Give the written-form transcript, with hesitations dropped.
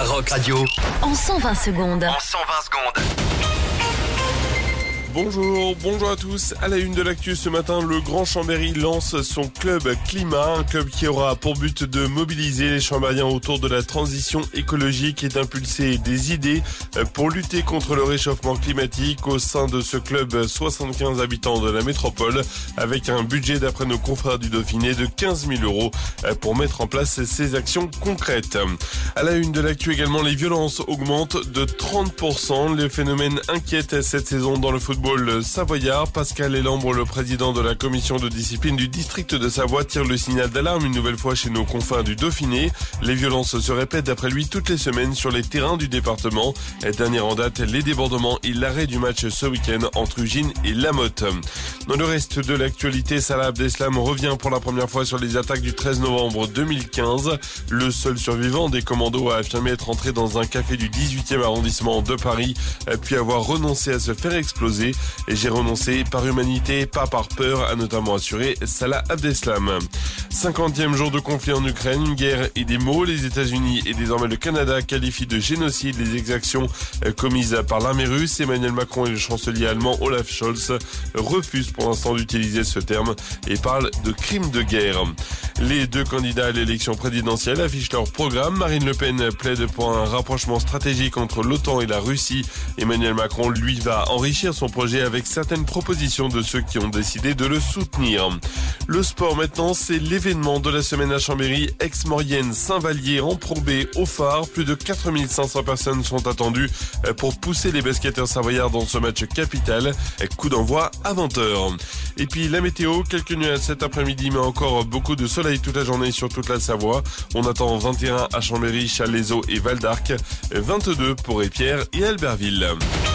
Rock Radio. En 120 secondes. En 120 secondes. Bonjour à tous. À la une de l'actu ce matin, le Grand Chambéry lance son club climat, un club qui aura pour but de mobiliser les Chambériens autour de la transition écologique et d'impulser des idées pour lutter contre le réchauffement climatique. Au sein de ce club, 75 habitants de la métropole, avec un budget d'après nos confrères du Dauphiné de 15 000 euros pour mettre en place ces actions concrètes. À la une de l'actu également, les violences augmentent de 30%. Les phénomènes inquiètent cette saison dans le football savoyard. Pascal Elambre, le président de la commission de discipline du district de Savoie, tire le signal d'alarme une nouvelle fois chez nos confrères du Dauphiné. Les violences se répètent d'après lui toutes les semaines sur les terrains du département. Dernière en date, les débordements et l'arrêt du match ce week-end entre Ugine et Lamotte. Dans le reste de l'actualité, Salah Abdeslam revient pour la première fois sur les attaques du 13 novembre 2015. Le seul survivant des commandos a affirmé être entré dans un café du 18e arrondissement de Paris, puis avoir renoncé à se faire exploser. Et j'ai renoncé par humanité, pas par peur, a notamment assuré Salah Abdeslam. 50e jour de conflit en Ukraine, une guerre et des mots. Les États-Unis et désormais le Canada qualifient de génocide les exactions commises par l'armée russe. Emmanuel Macron et le chancelier allemand Olaf Scholz refusent pour l'instant d'utiliser ce terme et parlent de crime de guerre. Les deux candidats à l'élection présidentielle affichent leur programme. Marine Le Pen plaide pour un rapprochement stratégique entre l'OTAN et la Russie. Emmanuel Macron, lui, va enrichir son projet avec certaines propositions de ceux qui ont décidé de le soutenir. Le sport maintenant, c'est l'événement de la semaine à Chambéry. Aix-Maurienne, Saint-Vallier en Pro B au phare. Plus de 4500 personnes sont attendues pour pousser les basketteurs savoyards dans ce match capital. Coup d'envoi à 20h. Et puis la météo, quelques nuages cet après-midi, mais encore beaucoup de soleil toute la journée sur toute la Savoie. On attend 21 à Chambéry, Chalaiseau et Val d'Arc, 22 pour Épierre et Albertville.